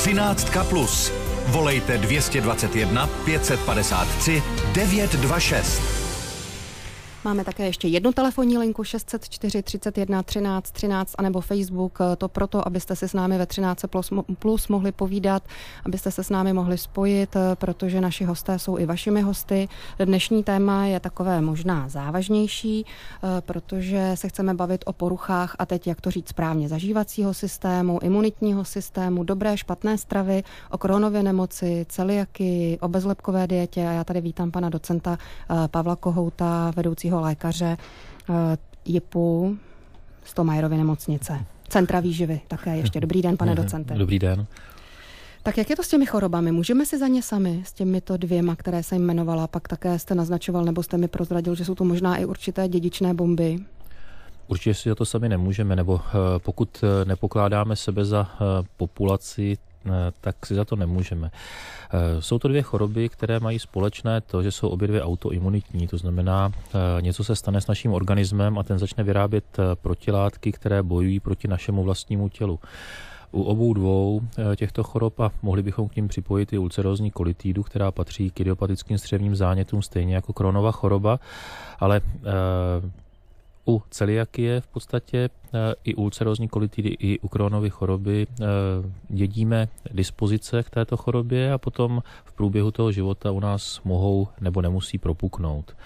13 plus. Volejte 221 553 926. Máme také ještě jednu telefonní linku 604 31 13 13 anebo Facebook, to proto, abyste si s námi ve 13 plus mohli povídat, abyste se s námi mohli spojit, protože naši hosté jsou i vašimi hosty. Dnešní téma je takové možná závažnější, protože se chceme bavit o poruchách a teď, jak to říct správně, zažívacího systému, imunitního systému, dobré, špatné stravy, o Crohnově nemoci, celiakii, o bezlepkové dietě a já tady vítám pana docenta Pavla Kohouta, vedoucího lékaře JIPu z Thomayerovy nemocnice. Centra výživy také ještě. Dobrý den, pane docente. Dobrý den. Tak jak je to s těmi chorobami? Můžeme si za ně sami, s těmito dvěma, které jsem jmenovala, pak také jste naznačoval, nebo jste mi prozradil, že jsou to možná i určité dědičné bomby? Určitě si za to sami nemůžeme, nebo pokud nepokládáme sebe za populaci, tak si za to nemůžeme. Jsou to dvě choroby, které mají společné to, že jsou obě dvě autoimunitní, to znamená, něco se stane s naším organismem a ten začne vyrábět protilátky, které bojují proti našemu vlastnímu tělu. U obou dvou těchto chorob, a mohli bychom k nim připojit i ulcerózní kolitidu, která patří k idiopatickým střevním zánětům stejně jako Crohnova choroba, ale u celiakie v podstatě i ulcerózní kolitidy, i u Crohnovy choroby dědíme dispozice k této chorobě a potom v průběhu toho života u nás mohou nebo nemusí propuknout.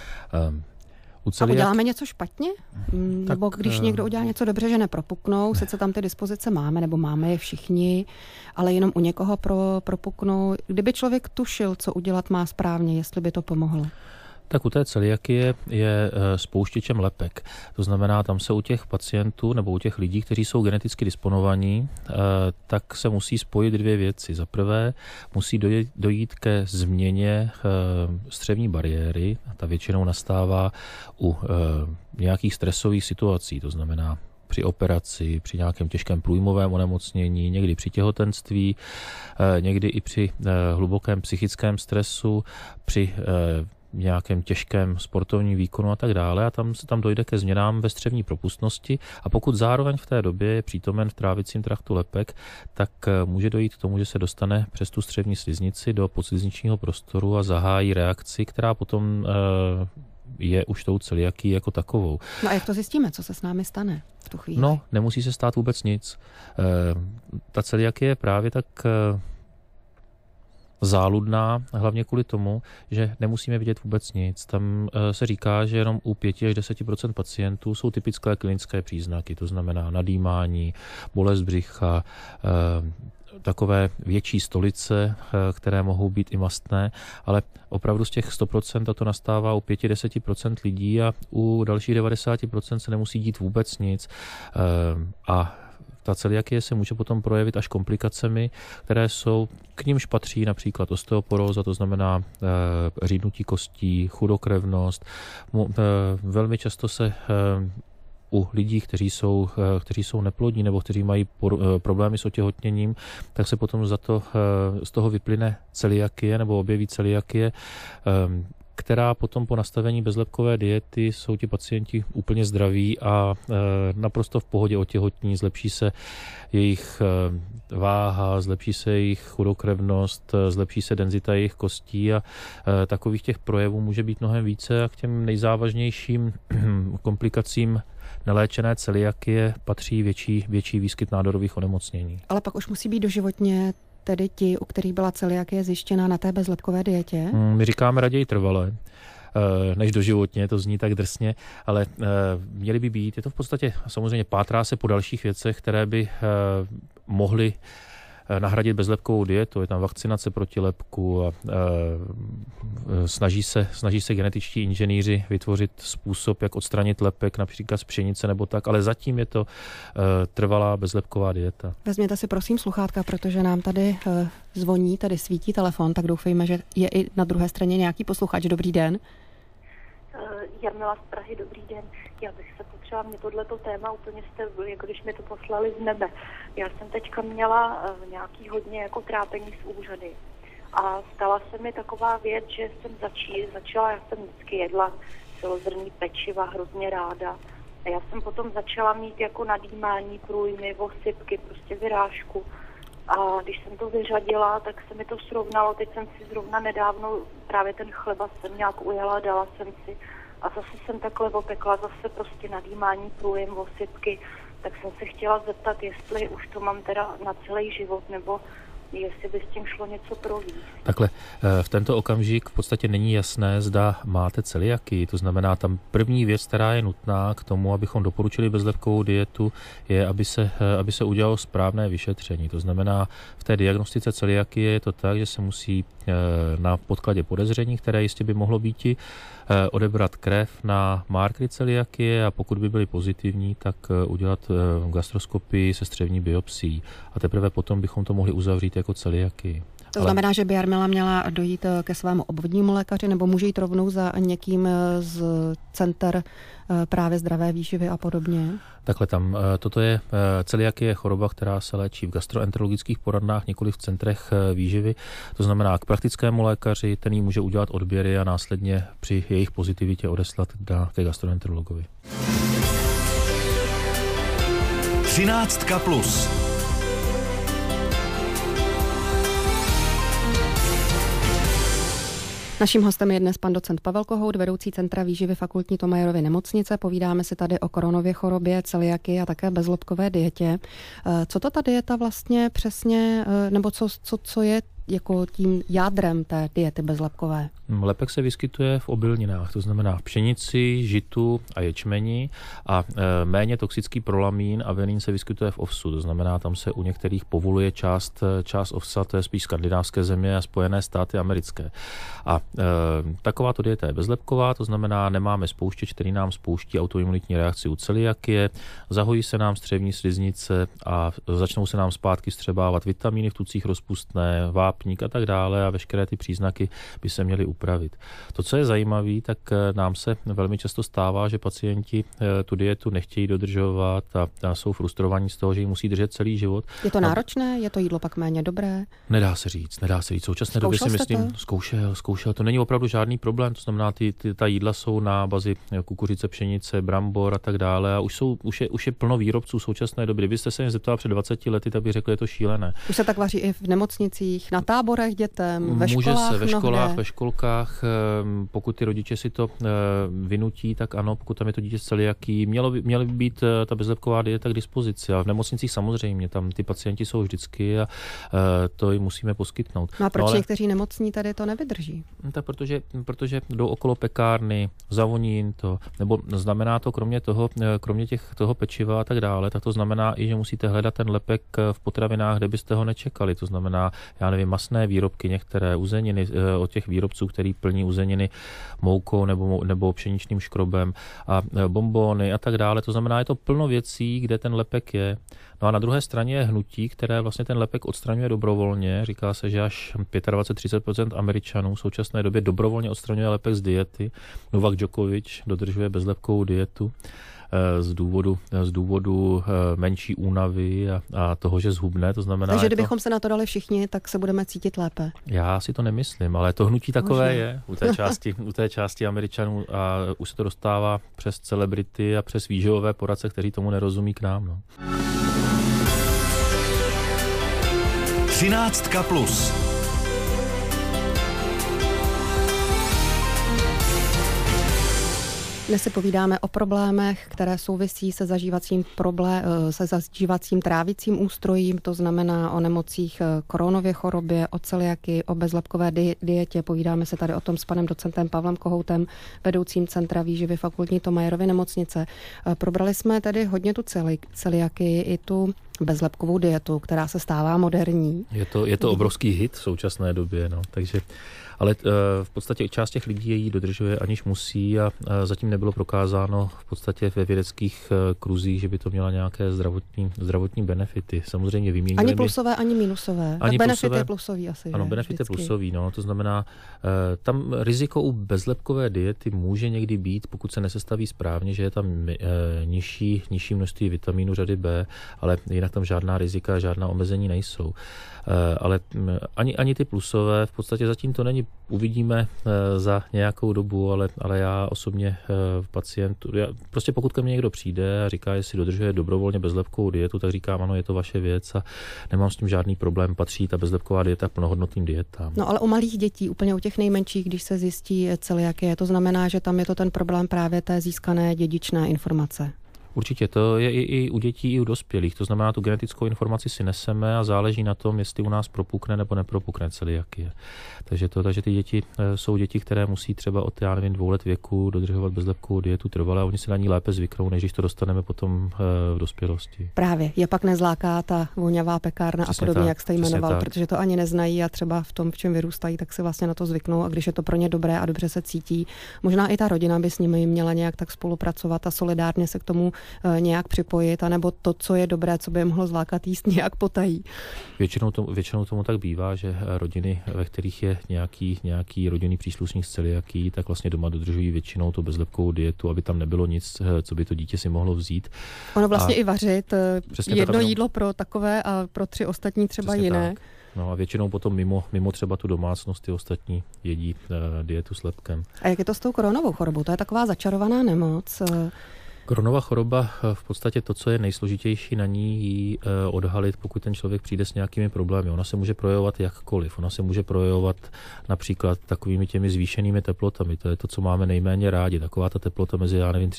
A uděláme něco špatně? Nebo když někdo udělá něco dobře, že nepropuknou, sice tam ty dispozice máme, nebo máme je všichni, ale jenom u někoho propuknou. Kdyby člověk tušil, co udělat má správně, jestli by to pomohlo? Tak u té celiakie je spouštěčem lepek. To znamená, tam se u těch pacientů nebo u těch lidí, kteří jsou geneticky disponovaní, tak se musí spojit dvě věci. Za prvé musí dojít ke změně střevní bariéry. Ta většinou nastává u nějakých stresových situací. To znamená při operaci, při nějakém těžkém průjmovém onemocnění, někdy při těhotenství, někdy i při hlubokém psychickém stresu, při nějakém těžkém sportovním výkonu a tak dále a tam dojde ke změnám ve střevní propustnosti a pokud zároveň v té době je přítomen v trávicím traktu lepek, tak může dojít k tomu, že se dostane přes tu střevní sliznici do podslizničního prostoru a zahájí reakci, která potom je už tou celiakií jako takovou. No a jak to zjistíme, co se s námi stane v tu chvíli? No, nemusí se stát vůbec nic. Ta celiakie je právě tak záludná, hlavně kvůli tomu, že nemusíme vidět vůbec nic. Tam se říká, že jenom u 5 až 10% pacientů jsou typické klinické příznaky, to znamená nadýmání, bolest břicha, takové větší stolice, které mohou být i mastné, ale opravdu z těch 100% a to nastává u 5-10% lidí a u dalších 90% se nemusí dít vůbec nic. A ta celiakie se může potom projevit až komplikacemi, které jsou, k nimž patří například osteoporóza, to znamená řídnutí kostí, chudokrevnost. Velmi často se u lidí, kteří jsou neplodní nebo kteří mají problémy s otěhotněním, tak se potom z toho vyplyne celiakie nebo objeví celiakie, která potom po nastavení bezlepkové diety jsou ti pacienti úplně zdraví a naprosto v pohodě otěhotní, zlepší se jejich váha, zlepší se jejich chudokrevnost, zlepší se denzita jejich kostí a takových těch projevů může být mnohem více a k těm nejzávažnějším komplikacím neléčené celiakie patří větší výskyt nádorových onemocnění. Ale pak už musí být doživotně tedy ti, u kterých byla celiakie zjištěna na té bezlepkové dietě? My říkáme raději trvale, než doživotně, to zní tak drsně, ale měly by být, je to v podstatě samozřejmě pátrá se po dalších věcech, které by mohly nahradit bezlepkovou dietu. Je tam vakcinace proti lepku a snaží se genetičtí inženýři vytvořit způsob, jak odstranit lepek, například z pšenice nebo tak, ale zatím je to trvalá bezlepková dieta. Vezměte si prosím sluchátka, protože nám tady zvoní, tady svítí telefon, tak doufejme, že je i na druhé straně nějaký posluchač. Dobrý den. Jarmila z Prahy, dobrý den. Já bych se potřeba, mě tohleto téma úplně jste, jako když mi to poslali z nebe. Já jsem teďka měla nějaký hodně jako trápení s úřady. A stala se mi taková věc, že jsem začala, já jsem vždycky jedla celozrnný pečiva hrozně ráda. A já jsem potom začala mít jako nadýmání, průjmy, osypky, prostě vyrážku. A když jsem to vyřadila, tak se mi to srovnalo. Teď jsem si zrovna nedávno právě ten chleba jsem nějak ujela, dala jsem si a zase jsem takhle opekla, zase prostě nadýmání, průjem, osypky. Tak jsem se chtěla zeptat, jestli už to mám teda na celý život, nebo jestli by s tím šlo něco províst. Takhle, v tento okamžik v podstatě není jasné, zda máte celiakii. To znamená, tam první věc, která je nutná k tomu, abychom doporučili bezlepkovou dietu, je, aby se udělalo správné vyšetření. To znamená, v té diagnostice celiakie je to tak, že se musí na podkladě podezření, které jistě by mohlo být, odebrat krev na markery celiakie a pokud by byly pozitivní, tak udělat gastroskopii se střevní biopsií. A teprve potom bychom to mohli uzavřít jako celiakii. To znamená, že by Jarmila měla dojít ke svému obvodnímu lékaři, nebo může jít rovnou za někým z center právě zdravé výživy a podobně? Takhle tam, toto je celiakie choroba, která se léčí v gastroenterologických poradnách, nikoli v centrech výživy. To znamená k praktickému lékaři, ten jí může udělat odběry a následně při jejich pozitivitě odeslat ke gastroenterologovi. 13 plus. Naším hostem je dnes pan docent Pavel Kohout, vedoucí Centra výživy Fakultní Thomayerovy nemocnice. Povídáme si tady o koronově chorobě, celiakii a také bezlepkové dietě. Co to ta dieta vlastně přesně, nebo co je jako tím jádrem té diety bezlepkové? Lepek se vyskytuje v obilninách, to znamená v pšenici, žitu a ječmeni a méně toxický prolamín a venín se vyskytuje v ovsu, to znamená tam se u některých povoluje část ovsa, to je spíš skandinávské země a Spojené státy americké. A takováto dieta je bezlepková, to znamená nemáme spouštěč, který nám spouští autoimunitní reakci u celiakie, zahojí se nám střevní sliznice a začnou se nám zpátky vstřebávat vitamíny v tucích rozpustné, vápník a tak dále a veškeré ty příznaky by se měly upravit. To, co je zajímavé, tak nám se velmi často stává, že pacienti tu dietu nechtějí dodržovat a jsou frustrovaní z toho, že ji musí držet celý život. Je to náročné? Je to jídlo pak méně dobré? Nedá se říct. V současné době si myslím, zkoušel. To není opravdu žádný problém, to znamená, ta jídla jsou na bazi kukuřice, pšenice, brambor a tak dále a už je plno výrobců v současné době. Kdybyste se mě zeptal před 20 lety, tak bych řekl, je to šílené. Už se tak vaří i v nemocnicích, na táborech dětem, ve školách, ve školkách, pokud ty rodiče si to vynutí, tak ano, pokud tam je to dítě s celiakií, měla by být ta bezlepková dieta k dispozici. A v nemocnicích samozřejmě, tam ty pacienti jsou vždycky a to jim musíme poskytnout. No a proč někteří nemocní tady to nevydrží? Tak protože jdou okolo pekárny, zavoní jim to, nebo znamená to kromě toho pečiva a tak dále, tak to znamená i, že musíte hledat ten lepek v potravinách, kde byste ho nečekali. To znamená, já nevím, masné výrobky, některé uzeniny od těch výrobců, který plní uzeniny moukou nebo pšeničným škrobem a bonbony a tak dále. To znamená, je to plno věcí, kde ten lepek je. No a na druhé straně je hnutí, které vlastně ten lepek odstraňuje dobrovolně. Říká se, že až 25-30% Američanů v současné době dobrovolně odstraňuje lepek z diety. Novak Djokovic dodržuje bezlepkovou dietu z důvodu menší únavy a toho, že zhubne, to znamená... Takže kdybychom se na to dali všichni, tak se budeme cítit lépe. Já si to nemyslím, ale to hnutí takové je u té části Američanů a už se to dostává přes celebrity a přes výživové poradce, kteří tomu nerozumí k nám. No. 13 plus. Dnes si povídáme o problémech, které souvisí se zažívacím trávicím ústrojím, to znamená o nemocích koronově chorobě, o celiakii, o bezlepkové dietě. Povídáme se tady o tom s panem docentem Pavlem Kohoutem, vedoucím Centra výživy Fakultní Thomayerovy nemocnice. Probrali jsme tedy hodně tu celiakii i tu bezlepkovou dietu, která se stává moderní. Je to obrovský hit v současné době, no, takže ale v podstatě část těch lidí ji dodržuje, aniž musí a zatím nebylo prokázáno v podstatě ve vědeckých kruzích, že by to měla nějaké zdravotní benefity. Samozřejmě vyměnili. Ani plusové, ani minusové. Tak benefit je plusový asi. Ano, benefit je plusový, no, to znamená, tam riziko u bezlepkové diety může někdy být, pokud se nesestaví správně, že je tam nižší množství vitamínu řady B, ale jinak jinak tam žádná rizika, žádná omezení nejsou. Ale ani ty plusové, v podstatě zatím to není, uvidíme za nějakou dobu, ale já osobně prostě pokud ke mně někdo přijde a říká, jestli dodržuje dobrovolně bezlepkovou dietu, tak říkám, ano, je to vaše věc a nemám s tím žádný problém, patří ta bezlepková dieta k plnohodnotným dietám. No ale u malých dětí, úplně u těch nejmenších, když se zjistí celiakie, to znamená, že tam je to ten problém právě té získané dědičné informace. Určitě, to je i u dětí, i u dospělých. To znamená, tu genetickou informaci si neseme a záleží na tom, jestli u nás propukne nebo nepropukne celiakie. Takže ty děti jsou děti, které musí třeba od 2 let věku dodržovat bezlepkovou dietu trvale a oni se na ní lépe zvyknou, než když to dostaneme potom v dospělosti. Právě, je pak nezláká ta voňavá pekárna Přesně a podobně, tak, jak jste jmenoval, tak. protože to ani neznají a třeba v tom, v čem vyrůstají, tak se vlastně na to zvyknou a když je to pro ně dobré a dobře se cítí, možná i ta rodina by s nimi měla nějak tak spolupracovat a solidárně se k tomu nějak připojit, anebo to, co je dobré, co by je mohlo zlákat jíst, nějak potají. Většinou tomu tak bývá, že rodiny, ve kterých je nějaký rodinný příslušník s celiakií, tak vlastně doma dodržují většinou tu bezlepkovou dietu, aby tam nebylo nic, co by to dítě si mohlo vzít. Ono vlastně i vařit jedno tak, jídlo pro takové a pro 3 ostatní třeba jiné. Tak. No a většinou potom mimo třeba tu domácnost ty ostatní jedí dietu s lepkem. A jak je to s tou koronovou chorobou? To je taková začarovaná nemoc. Koronová choroba, v podstatě to, co je nejsložitější na ní, ji odhalit, pokud ten člověk přijde s nějakými problémy. Ona se může projevovat jakkoliv. Ona se může projevovat například takovými těmi zvýšenými teplotami. To je to, co máme nejméně rádi. Taková ta teplota mezi,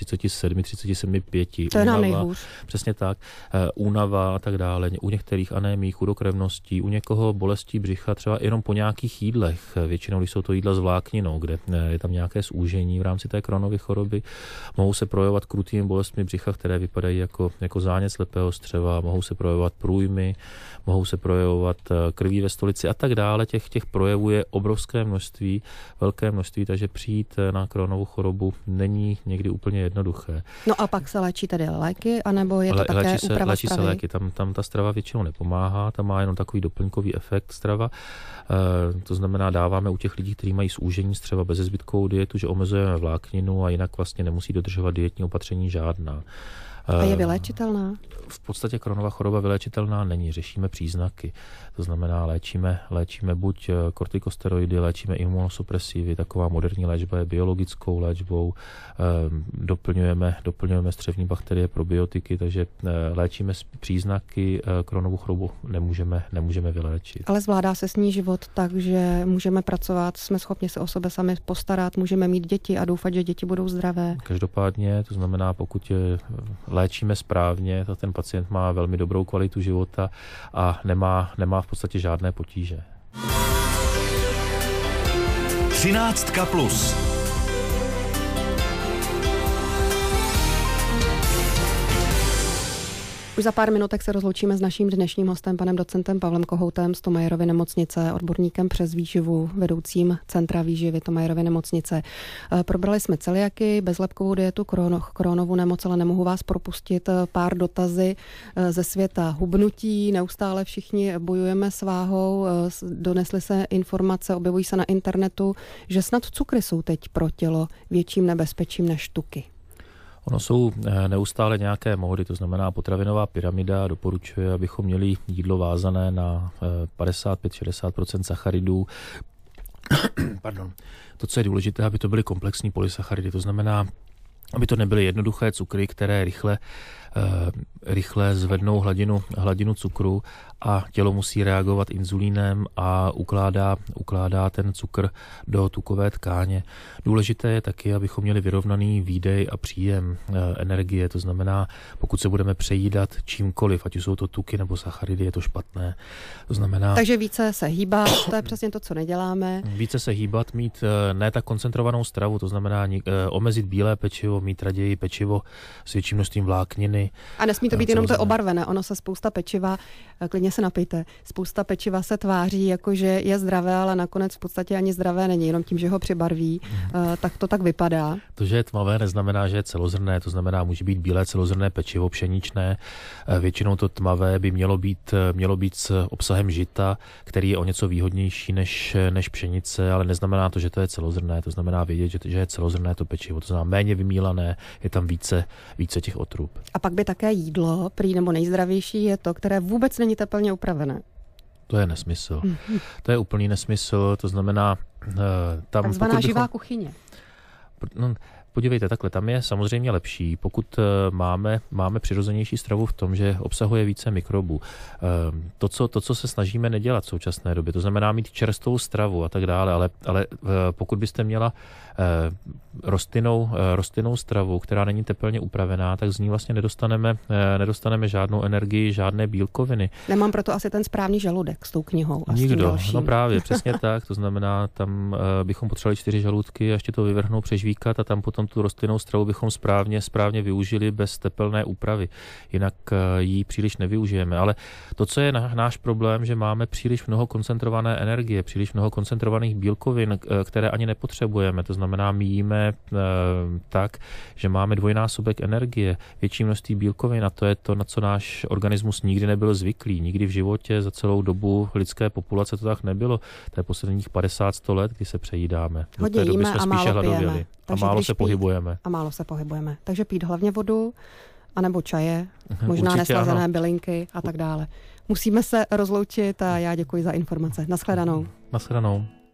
37,5. To je nám nejhůř. Přesně tak. Únava a tak dále. U některých anémií, chudokrevností, u někoho bolestí břicha, třeba jenom po nějakých jídlech. Většinou, když jsou to jídla s vlákninou, kde je tam nějaké zúžení v rámci té Crohnovy choroby, mohou se projevovat krutými bolestmi břicha, které vypadají jako zánět slepého střeva, mohou se projevovat průjmy, mohou se projevovat krví ve stolici a tak dále. Těch projevů je obrovské množství, velké množství, takže přijít na Crohnovu chorobu není někdy úplně jednoduché. No a pak se léčí tedy léky, anebo je to také úprava léčí stravy? Se léky, tam ta strava většinou nepomáhá, tam má jenom takový doplňkový efekt strava. To znamená, dáváme u těch lidí, kteří mají zúžení střeva bezezbytkovou dietu, že omezujeme vlákninu a jinak vlastně nemusí dodržovat dietní opatření žádná. A je vyléčitelná? V podstatě Crohnova choroba vyléčitelná není, řešíme příznaky. To znamená, léčíme buď kortikosteroidy, léčíme imunosupresivy, taková moderní léčba je biologickou léčbou, doplňujeme střevní bakterie, probiotiky, takže léčíme příznaky, Crohnovu chorobu nemůžeme vyléčit. Ale zvládá se s ní život tak, že můžeme pracovat, jsme schopni se o sebe sami postarat, můžeme mít děti a doufat, že děti budou zdravé. Každopádně, to znamená, pokud léčíme správně, tak ten pacient má velmi dobrou kvalitu života a nemá v podstatě žádné potíže. 13 plus. Už za pár minutek se rozloučíme s naším dnešním hostem, panem docentem Pavlem Kohoutem z Thomayerovy nemocnice, odborníkem přes výživu, vedoucím Centra výživy Thomayerovy nemocnice. Probrali jsme celiaky, bezlepkovou dietu, Crohnovu nemoc, ale nemohu vás propustit pár dotazy ze světa hubnutí. Neustále všichni bojujeme s váhou, donesly se informace, objevují se na internetu, že snad cukry jsou teď pro tělo větším nebezpečím než tuky. Ono jsou neustále nějaké módy, to znamená potravinová pyramida doporučuje, abychom měli jídlo vázané na 55-60% sacharidů. Pardon. To, co je důležité, aby to byly komplexní polysacharidy, to znamená, aby to nebyly jednoduché cukry, které rychle zvednou hladinu cukru a tělo musí reagovat inzulínem a ukládá ten cukr do tukové tkáně. Důležité je taky, abychom měli vyrovnaný výdej a příjem energie, to znamená, pokud se budeme přejídat čímkoliv, ať už jsou to tuky nebo sacharidy, je to špatné. To znamená, takže více se hýbat, to je přesně to, co neděláme. Více se hýbat, mít ne tak koncentrovanou stravu, to znamená omezit bílé pečivo, mít raději pečivo s větším množstvím vlákniny. A nesmí to být jenom to obarvené, ono se spousta pečiva, klidně se napijte, spousta pečiva se tváří jako, že je zdravé, ale nakonec v podstatě ani zdravé není, jenom tím, že ho přibarví, tak to tak vypadá. To, že je tmavé, neznamená, že je celozrnné, to znamená, může být bílé celozrnné pečivo, pšeničné, většinou to tmavé by mělo být s obsahem žita, který je o něco výhodnější než pšenice, ale neznamená to, že to je celozrnné, to znamená vědět, že je celozrnné to pečivo, to znamená méně vymílané, je tam více těch otrub. A pak by také jídlo, prý nebo nejzdravější, je to, které vůbec není teplně upravené. To je nesmysl. To je úplný nesmysl, to znamená... Takzvaná živá kuchyně. No, podívejte, takhle, tam je samozřejmě lepší, pokud máme přirozenější stravu v tom, že obsahuje více mikrobů. To, co se snažíme nedělat v současné době, to znamená mít čerstvou stravu a tak dále, ale pokud byste měla rostlinnou stravu, která není teplně upravená, tak z ní vlastně nedostaneme žádnou energii, žádné bílkoviny. Nemám proto asi ten správný žaludek s tou knihou a Nikdo, s tím dalším. No právě, přesně tak, to znamená, tam bychom potřebovali 4 žaludky a ještě to vyvrhnout, přežvíkat a tam potom tu rostlinnou stravu bychom správně využili bez tepelné úpravy. Jinak ji příliš nevyužijeme. Ale to, co je náš problém, že máme příliš mnoho koncentrované energie, příliš mnoho koncentrovaných bílkovin, které ani nepotřebujeme. To znamená, my jíme tak, že máme dvojnásobek energie, větší množství bílkovin a to je to, na co náš organismus nikdy nebyl zvyklý. Nikdy v životě za celou dobu lidské populace to tak nebylo. To je posledních 50-100 let, kdy se přejídáme. Hodně jíme a málo pijeme. A málo se pohybujeme. A málo se pohybujeme. Takže pít hlavně vodu, anebo čaje, možná určitě neslazené ano. bylinky a tak dále. Musíme se rozloučit a já děkuji za informace. Nashledanou. Nashledanou.